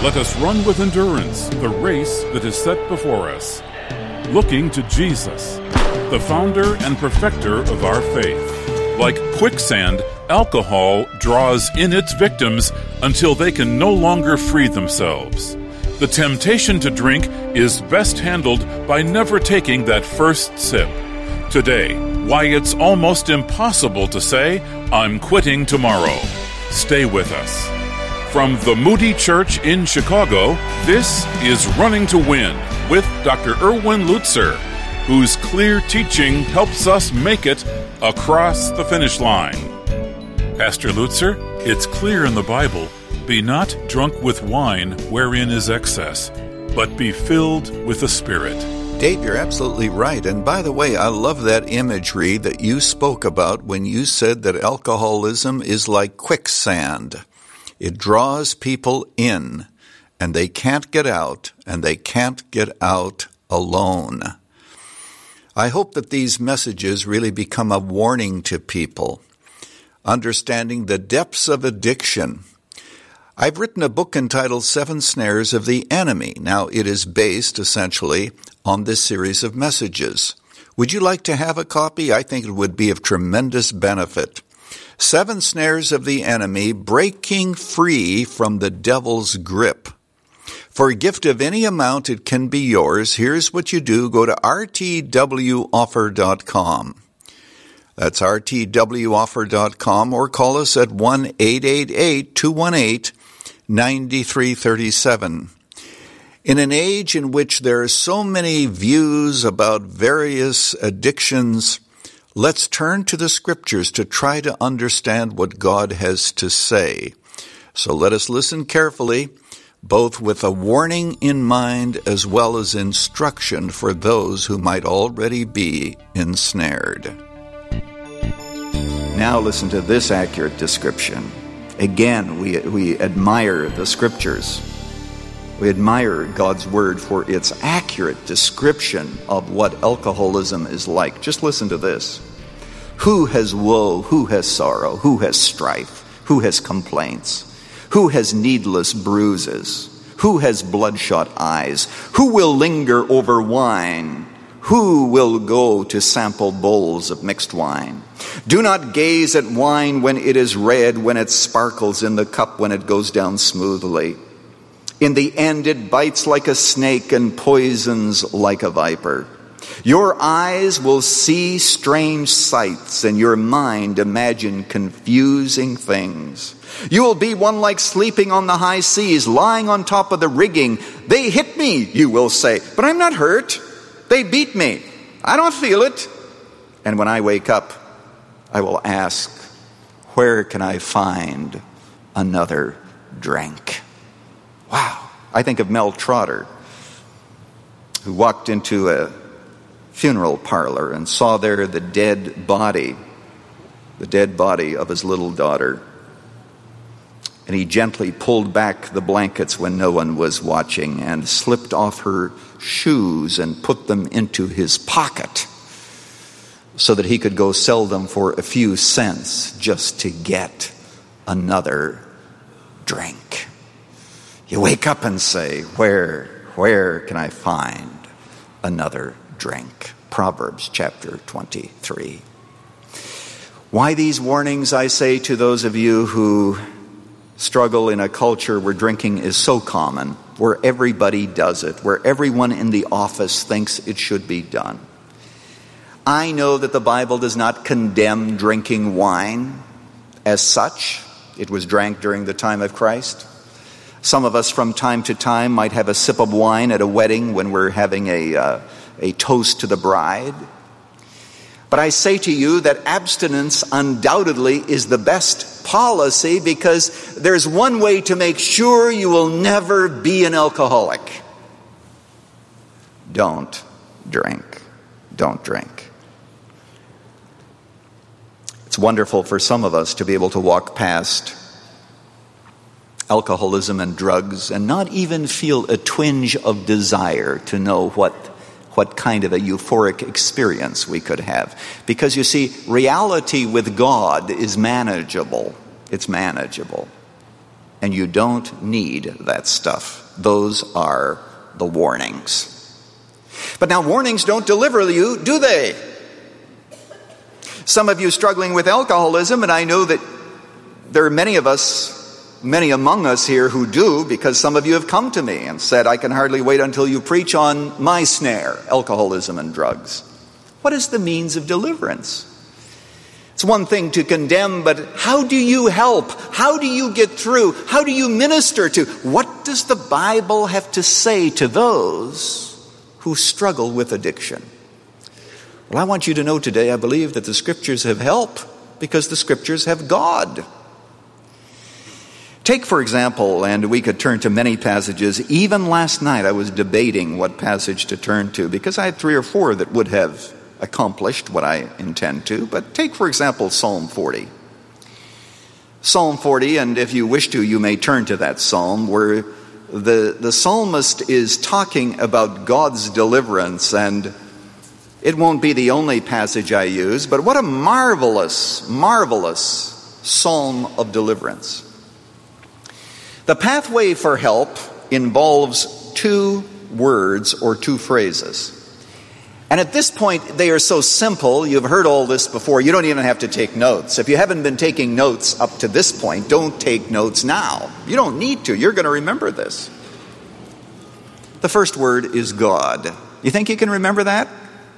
let us run with endurance the race that is set before us, looking to Jesus, the founder and perfecter of our faith. Like quicksand, alcohol draws in its victims until they can no longer free themselves. The temptation to drink is best handled by never taking that first sip. Today, why it's almost impossible to say, "I'm quitting tomorrow." Stay with us. From the Moody Church in Chicago, this is Running to Win with Dr. Erwin Lutzer, whose clear teaching helps us make it across the finish line. Pastor Lutzer, it's clear in the Bible, "Be not drunk with wine wherein is excess, but be filled with the Spirit." Dave, you're absolutely right. And by the way, I love that imagery that you spoke about when you said that alcoholism is like quicksand. It draws people in, and they can't get out, and they can't get out alone. I hope that these messages really become a warning to people, understanding the depths of addiction. I've written a book entitled 7 Snares of the Enemy. Now, it is based essentially on this series of messages. Would you like to have a copy? I think it would be of tremendous benefit. 7 Snares of the Enemy, Breaking Free from the Devil's Grip. For a gift of any amount, it can be yours. Here's what you do. Go to rtwoffer.com. That's rtwoffer.com, or call us at 1-888-218-9337. In an age in which there are so many views about various addictions, let's turn to the Scriptures to try to understand what God has to say. So let us listen carefully, both with a warning in mind as well as instruction for those who might already be ensnared. Now listen to this accurate description. Again, we admire the Scriptures. We admire God's Word for its accurate description of what alcoholism is like. Just listen to this. Who has woe? Who has sorrow? Who has strife? Who has complaints? Who has needless bruises? Who has bloodshot eyes? Who will linger over wine? Who will go to sample bowls of mixed wine? Do not gaze at wine when it is red, when it sparkles in the cup, when it goes down smoothly. In the end, it bites like a snake and poisons like a viper. Your eyes will see strange sights, and your mind imagine confusing things. You will be one like sleeping on the high seas, lying on top of the rigging. They hit me, you will say, but I'm not hurt. They beat me. I don't feel it. And when I wake up, I will ask, where can I find another drink? Wow. I think of Mel Trotter, who walked into a funeral parlor and saw there the dead body of his little daughter. And he gently pulled back the blankets when no one was watching and slipped off her shoes and put them into his pocket so that he could go sell them for a few cents just to get another drink. You wake up and say, where can I find another drink? Proverbs chapter 23. Why these warnings, I say, to those of you who struggle in a culture where drinking is so common, where everybody does it, where everyone in the office thinks it should be done. I know that the Bible does not condemn drinking wine as such. It was drank during the time of Christ. Some of us from time to time might have a sip of wine at a wedding when we're having a toast to the bride. But I say to you that abstinence undoubtedly is the best policy, because there's one way to make sure you will never be an alcoholic. Don't drink. Don't drink. It's wonderful for some of us to be able to walk past alcoholism and drugs and not even feel a twinge of desire to know what kind of a euphoric experience we could have. Because you see, reality with God is manageable. It's manageable. and you don't need that stuff. Those are the warnings. But now warnings don't deliver you, do they? Some of you struggling with alcoholism, and I know that there are many among us here who do, because some of you have come to me and said, I can hardly wait until you preach on my snare, alcoholism and drugs. What is the means of deliverance? It's one thing to condemn, but how do you help? How do you get through? How do you minister to? What does the Bible have to say to those who struggle with addiction? Well, I want you to know today, I believe that the Scriptures have help because the Scriptures have God. Take, for example, and we could turn to many passages. Even last night I was debating what passage to turn to because I had 3 or 4 that would have accomplished what I intend to. But take, for example, Psalm 40. Psalm 40, and if you wish to, you may turn to that psalm where the psalmist is talking about God's deliverance, and it won't be the only passage I use, but what a marvelous, marvelous psalm of deliverance. The pathway for help involves 2 words or 2 phrases. And at this point, they are so simple. You've heard all this before. You don't even have to take notes. If you haven't been taking notes up to this point, don't take notes now. You don't need to. You're going to remember this. The first word is God. You think you can remember that?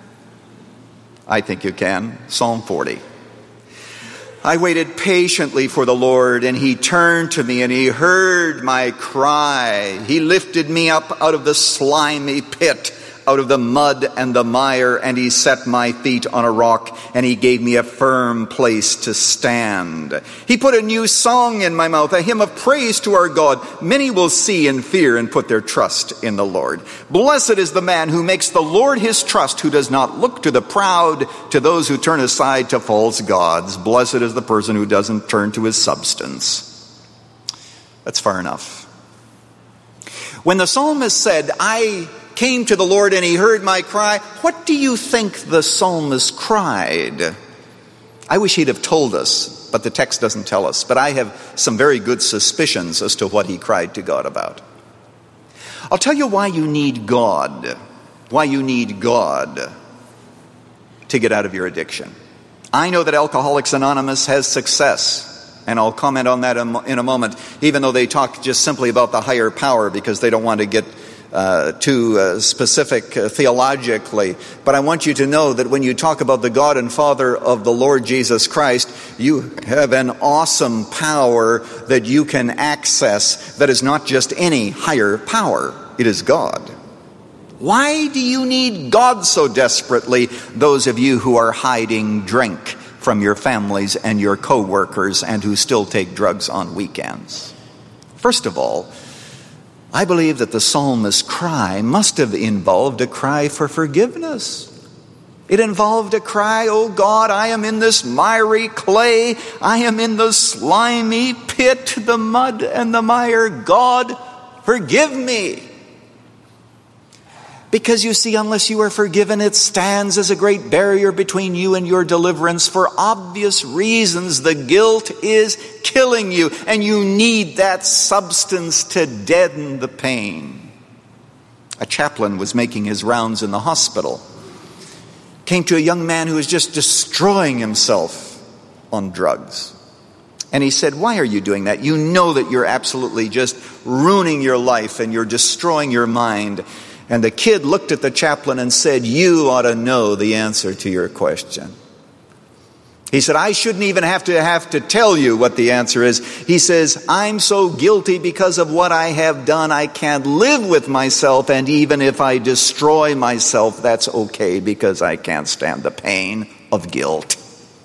I think you can. Psalm 40. I waited patiently for the Lord, and He turned to me, and He heard my cry. He lifted me up out of the slimy pit, out of the mud and the mire, and He set my feet on a rock, and He gave me a firm place to stand. He put a new song in my mouth, a hymn of praise to our God. Many will see and fear and put their trust in the Lord. Blessed is the man who makes the Lord his trust, who does not look to the proud, to those who turn aside to false gods. Blessed is the person who doesn't turn to his substance. That's far enough. When the psalmist said, I came to the Lord and He heard my cry, what do you think the psalmist cried? I wish he'd have told us, but the text doesn't tell us. But I have some very good suspicions as to what he cried to God about. I'll tell you why you need God. Why you need God to get out of your addiction. I know that Alcoholics Anonymous has success, and I'll comment on that in a moment, even though they talk just simply about the higher power because they don't want to get too specific theologically. But I want you to know that when you talk about the God and Father of the Lord Jesus Christ, you have an awesome power that you can access that is not just any higher power. It is God. Why do you need God so desperately, those of you who are hiding drink from your families and your co-workers and who still take drugs on weekends? First of all, I believe that the psalmist's cry must have involved a cry for forgiveness. It involved a cry, oh God, I am in this miry clay. I am in the slimy pit, the mud and the mire. God, forgive me. Because you see, unless you are forgiven, it stands as a great barrier between you and your deliverance. For obvious reasons, the guilt is killing you, and you need that substance to deaden the pain. A chaplain was making his rounds in the hospital. Came to a young man who was just destroying himself on drugs. And he said, why are you doing that? You know that you're absolutely just ruining your life and you're destroying your mind. And the kid looked at the chaplain and said, you ought to know the answer to your question. He said, I shouldn't even have to tell you what the answer is. He says, I'm so guilty because of what I have done. I can't live with myself. And even if I destroy myself, that's okay because I can't stand the pain of guilt.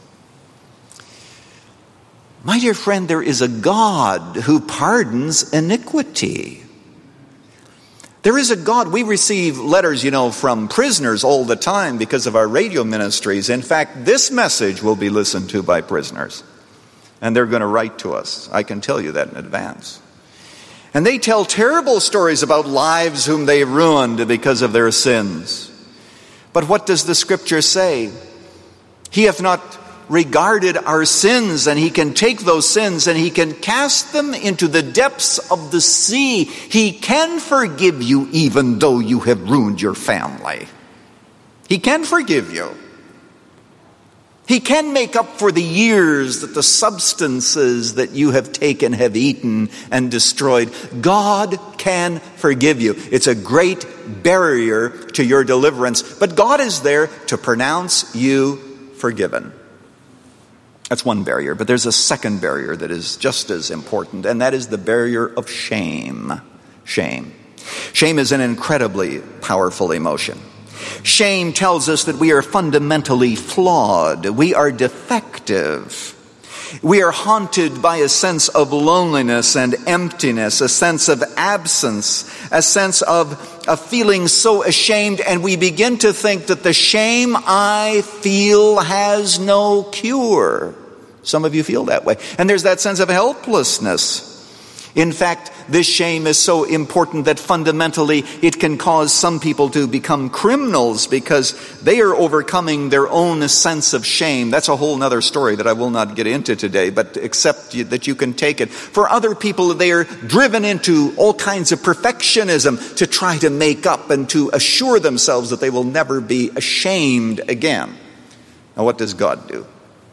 My dear friend, there is a God who pardons iniquity. There is a God. We receive letters, from prisoners all the time because of our radio ministries. In fact, this message will be listened to by prisoners. And they're going to write to us. I can tell you that in advance. And they tell terrible stories about lives whom they ruined because of their sins. But what does the Scripture say? He hath not regarded our sins, and he can take those sins and he can cast them into the depths of the sea. He can forgive you even though you have ruined your family. He can forgive you. He can make up for the years that the substances that you have taken have eaten and destroyed. God can forgive you. It's a great barrier to your deliverance, but God is there to pronounce you forgiven. That's one barrier, but there's a second barrier that is just as important, and that is the barrier of shame. Shame. Shame is an incredibly powerful emotion. Shame tells us that we are fundamentally flawed. We are defective. We are haunted by a sense of loneliness and emptiness, a sense of absence, a sense of feeling so ashamed, and we begin to think that the shame I feel has no cure. Some of you feel that way. And there's that sense of helplessness. In fact, this shame is so important that fundamentally it can cause some people to become criminals because they are overcoming their own sense of shame. That's a whole other story that I will not get into today, but accept that you can take it. For other people, they are driven into all kinds of perfectionism to try to make up and to assure themselves that they will never be ashamed again. Now, what does God do?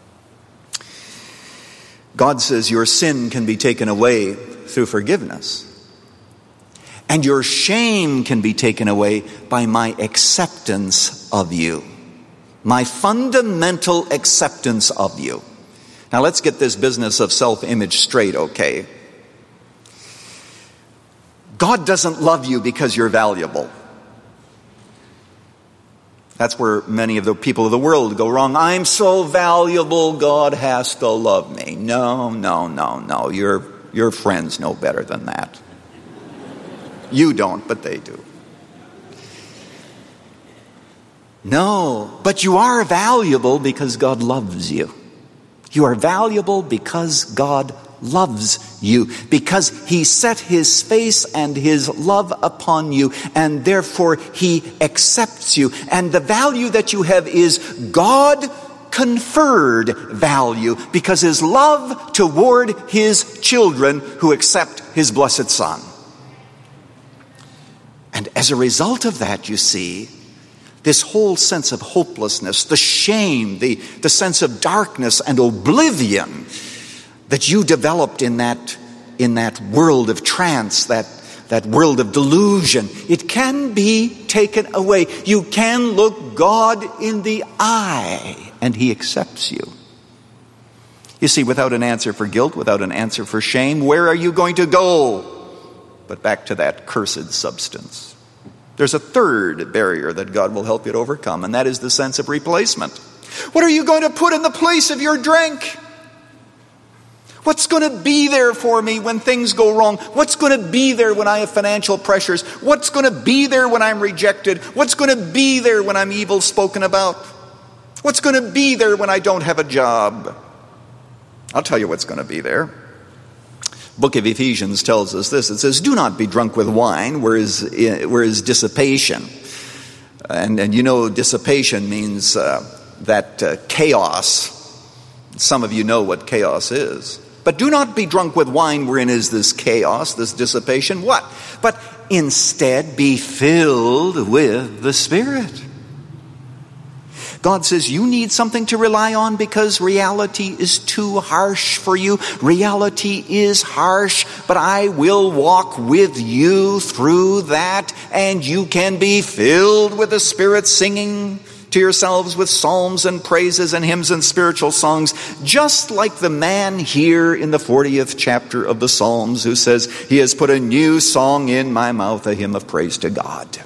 God says your sin can be taken away through forgiveness. And your shame can be taken away by my acceptance of you. My fundamental acceptance of you. Now let's get this business of self-image straight, okay? God doesn't love you because you're valuable. That's where many of the people of the world go wrong. I'm so valuable, God has to love me. No. Your friends know better than that. You don't, but they do. No, but you are valuable because God loves you. You are valuable because God loves you, because he set his face and his love upon you, and therefore he accepts you. And the value that you have is God conferred value, because his love toward his children who accept his blessed Son. And as a result of that, you see, this whole sense of hopelessness, the shame, the sense of darkness and oblivion that you developed in that world of trance, that world of delusion, it can be taken away. You can look God in the eye, and he accepts you. You see, without an answer for guilt, without an answer for shame, where are you going to go? But back to that cursed substance. There's a third barrier that God will help you to overcome, and that is the sense of replacement. What are you going to put in the place of your drink? What's going to be there for me when things go wrong? What's going to be there when I have financial pressures? What's going to be there when I'm rejected? What's going to be there when I'm evil spoken about? What's going to be there when I don't have a job? I'll tell you what's going to be there. Book of Ephesians tells us this. It says, do not be drunk with wine, where is dissipation. And you know dissipation means that chaos. Some of you know what chaos is. But do not be drunk with wine, wherein is this chaos, this dissipation. What? But instead be filled with the Spirit. God says you need something to rely on because reality is too harsh for you. Reality is harsh, but I will walk with you through that, and you can be filled with the Spirit, singing to yourselves with psalms and praises and hymns and spiritual songs, just like the man here in the 40th chapter of the Psalms who says, he has put a new song in my mouth, a hymn of praise to God.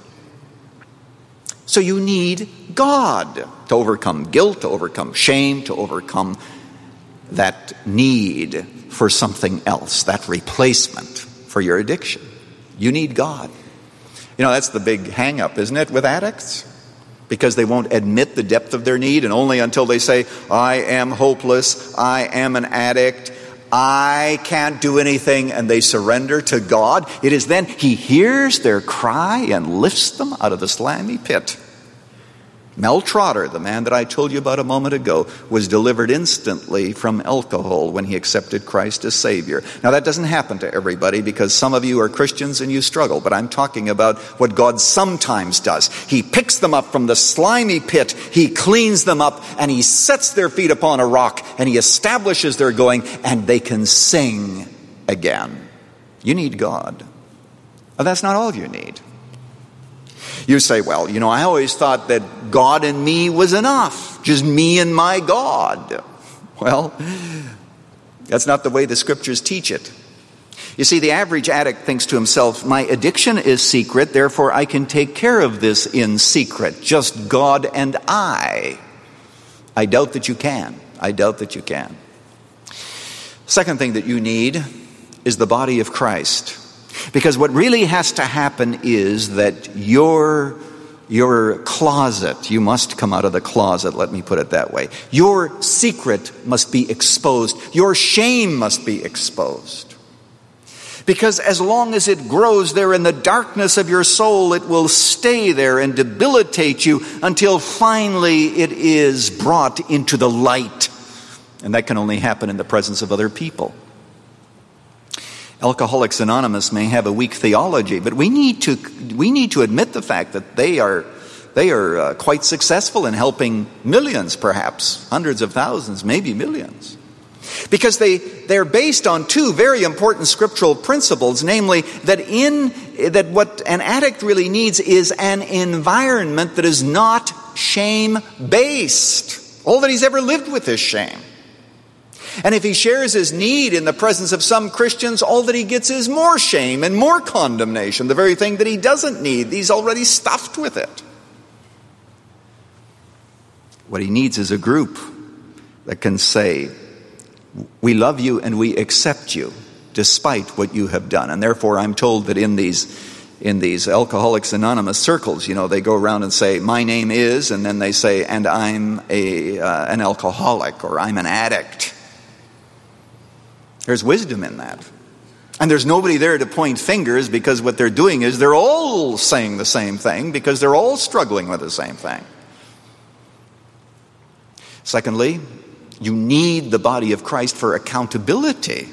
So you need God to overcome guilt, to overcome shame, to overcome that need for something else, that replacement for your addiction. You need God. You know, that's the big hang-up, isn't it, with addicts? Because they won't admit the depth of their need, and only until they say, I am hopeless, I am an addict, I can't do anything, and they surrender to God, it is then he hears their cry and lifts them out of the slimy pit. Mel Trotter, the man that I told you about a moment ago, was delivered instantly from alcohol when he accepted Christ as Savior. Now that doesn't happen to everybody because some of you are Christians and you struggle, but I'm talking about what God sometimes does. He picks them up from the slimy pit, He cleans them up, and He sets their feet upon a rock, and He establishes their going, and they can sing again. You need God. But that's not all you need. You say, well, I always thought that God and me was enough. Just me and my God. Well, that's not the way the Scriptures teach it. You see, the average addict thinks to himself, my addiction is secret, therefore I can take care of this in secret. Just God and I. I doubt that you can. Second thing that you need is the body of Christ. Because what really has to happen is that your closet, you must come out of the closet, let me put it that way. Your secret must be exposed. Your shame must be exposed. Because as long as it grows there in the darkness of your soul, it will stay there and debilitate you until finally it is brought into the light. And that can only happen in the presence of other people. Alcoholics Anonymous may have a weak theology, but we need to admit the fact that they are quite successful in helping millions, perhaps hundreds of thousands, maybe millions, because they're based on two very important scriptural principles, namely that what an addict really needs is an environment that is not shame-based. All that he's ever lived with is shame. And if he shares his need in the presence of some Christians, all that he gets is more shame and more condemnation, the very thing that he doesn't need. He's already stuffed with it. What he needs is a group that can say, we love you and we accept you despite what you have done. And therefore I'm told that in these Alcoholics Anonymous circles, they go around and say, my name is, and then they say, and I'm an alcoholic, or I'm an addict. There's wisdom in that. And there's nobody there to point fingers, because what they're doing is they're all saying the same thing because they're all struggling with the same thing. Secondly, you need the body of Christ for accountability.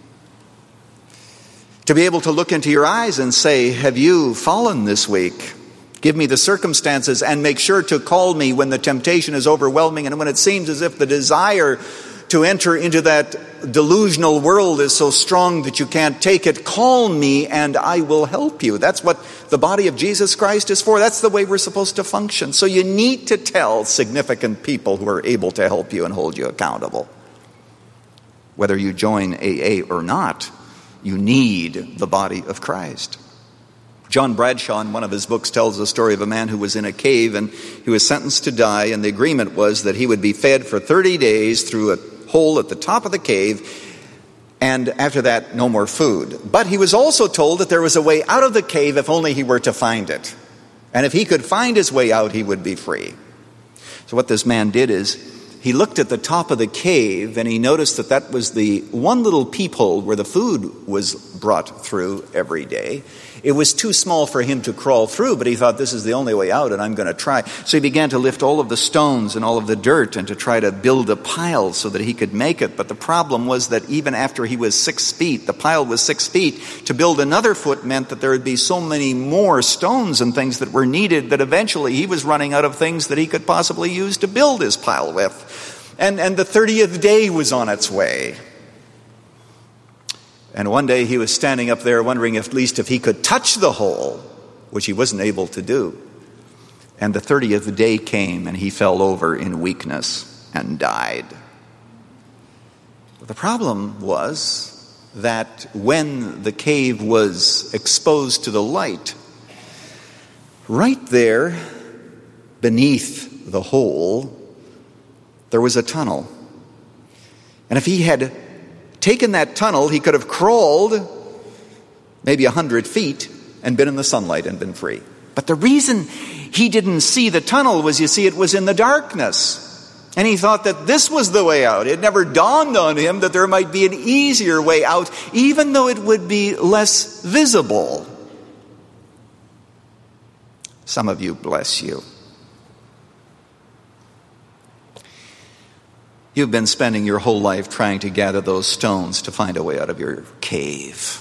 To be able to look into your eyes and say, have you fallen this week? Give me the circumstances and make sure to call me when the temptation is overwhelming and when it seems as if the desire to enter into that delusional world is so strong that you can't take it. Call me and I will help you. That's what the body of Jesus Christ is for. That's the way we're supposed to function. So you need to tell significant people who are able to help you and hold you accountable. Whether you join AA or not, you need the body of Christ. John Bradshaw, in one of his books, tells the story of a man who was in a cave and he was sentenced to die, and the agreement was that he would be fed for 30 days through a hole at the top of the cave, and after that, no more food. But he was also told that there was a way out of the cave if only he were to find it. And if he could find his way out, he would be free. So what this man did is, he looked at the top of the cave and he noticed that that was the one little peephole where the food was brought through every day. It was too small for him to crawl through, but he thought, this is the only way out and I'm going to try. So he began to lift all of the stones and all of the dirt and to try to build a pile so that he could make it. But the problem was that even after he was 6 feet, the pile was 6 feet, to build another foot meant that there would be so many more stones and things that were needed that eventually he was running out of things that he could possibly use to build his pile with. And the 30th day was on its way. And one day he was standing up there wondering if at least if he could touch the hole, which he wasn't able to do. And the 30th day came and he fell over in weakness and died. But the problem was that when the cave was exposed to the light, right there beneath the hole, there was a tunnel. And if he had taken that tunnel, he could have crawled maybe 100 feet and been in the sunlight and been free. But the reason he didn't see the tunnel was, you see, it was in the darkness. And he thought that this was the way out. It never dawned on him that there might be an easier way out, even though it would be less visible. Some of you, bless you, You've been spending your whole life trying to gather those stones to find a way out of your cave.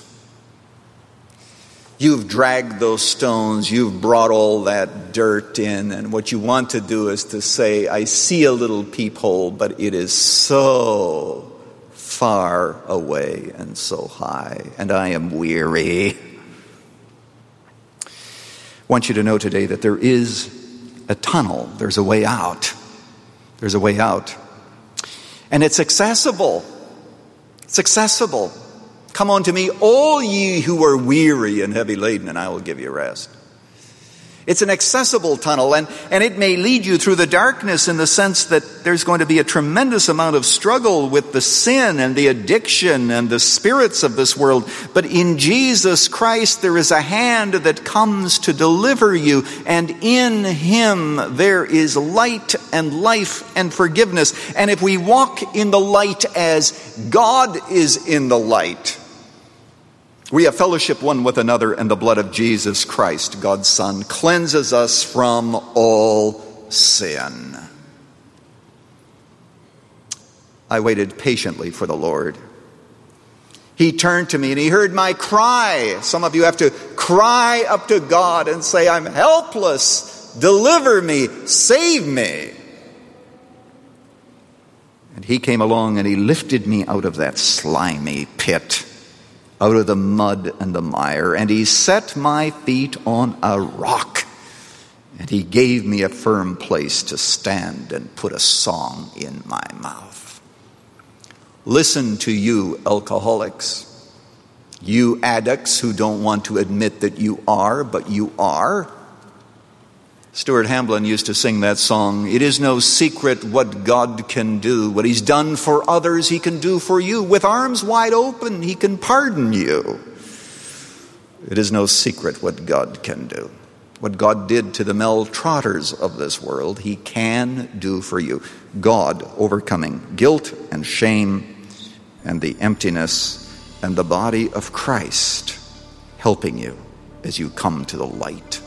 You've dragged those stones, you've brought all that dirt in, and what you want to do is to say, I see a little peephole, but it is so far away and so high, and I am weary. I want you to know today that there is a tunnel, there's a way out. There's a way out. And it's accessible. It's accessible. Come unto me, all ye who are weary and heavy laden, and I will give you rest. It's an accessible tunnel, and it may lead you through the darkness in the sense that there's going to be a tremendous amount of struggle with the sin and the addiction and the spirits of this world. But in Jesus Christ, there is a hand that comes to deliver you, and in Him there is light and life and forgiveness. And if we walk in the light as God is in the light, we have fellowship one with another, and the blood of Jesus Christ, God's Son, cleanses us from all sin. I waited patiently for the Lord. He turned to me and He heard my cry. Some of you have to cry up to God and say, I'm helpless. Deliver me. Save me. And He came along and He lifted me out of that slimy pit, out of the mud and the mire, and He set my feet on a rock, and He gave me a firm place to stand and put a song in my mouth. Listen to you alcoholics, you addicts who don't want to admit that you are, but you are. Stuart Hamblin used to sing that song, it is no secret what God can do. What He's done for others, He can do for you. With arms wide open, He can pardon you. It is no secret what God can do. What God did to the Mel Trotters of this world, He can do for you. God overcoming guilt and shame and the emptiness, and the body of Christ helping you as you come to the light.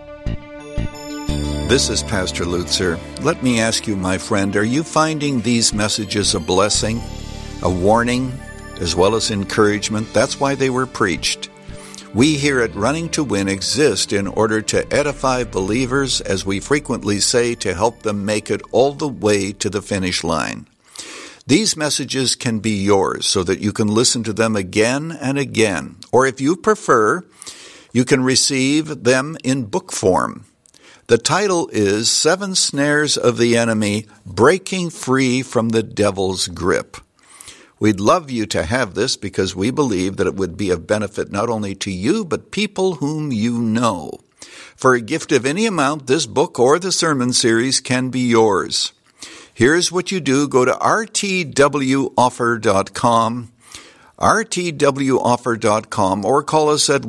This is Pastor Lutzer. Let me ask you, my friend, are you finding these messages a blessing, a warning, as well as encouragement? That's why they were preached. We here at Running to Win exist in order to edify believers, as we frequently say, to help them make it all the way to the finish line. These messages can be yours so that you can listen to them again and again. Or if you prefer, you can receive them in book form. The title is 7 Snares of the Enemy, Breaking Free from the Devil's Grip. We'd love you to have this because we believe that it would be of benefit not only to you, but people whom you know. For a gift of any amount, this book or the sermon series can be yours. Here's what you do. Go to rtwoffer.com, rtwoffer.com, or call us at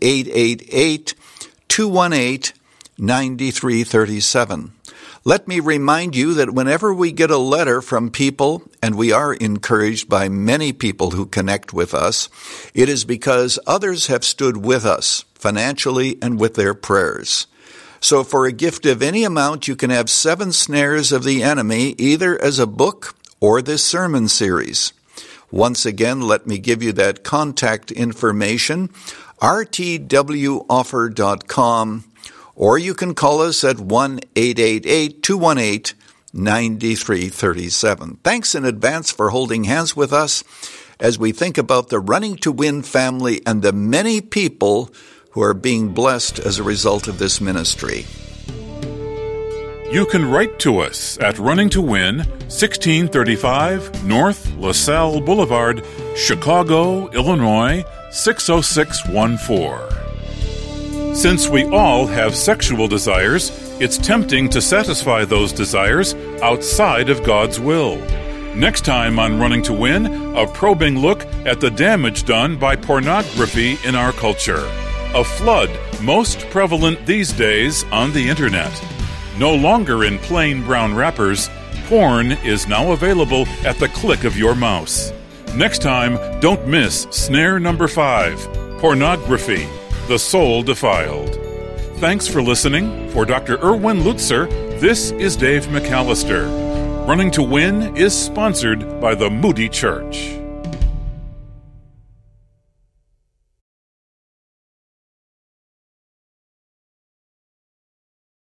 1-888-218-9337. Let me remind you that whenever we get a letter from people, and we are encouraged by many people who connect with us, it is because others have stood with us financially and with their prayers. So for a gift of any amount, you can have 7 Snares of the Enemy, either as a book or this sermon series. Once again, let me give you that contact information, rtwoffer.com, or you can call us at 1-888-218-9337. Thanks in advance for holding hands with us as we think about the Running to Win family and the many people who are being blessed as a result of this ministry. You can write to us at Running to Win, 1635 North LaSalle Boulevard, Chicago, Illinois, 60614. Since we all have sexual desires, it's tempting to satisfy those desires outside of God's will. Next time on Running to Win, a probing look at the damage done by pornography in our culture. A flood most prevalent these days on the internet. No longer in plain brown wrappers, porn is now available at the click of your mouse. Next time, don't miss snare number 5, pornography, the soul defiled. Thanks for listening. For Dr. Erwin Lutzer, this is Dave McAllister. Running to Win is sponsored by the Moody Church.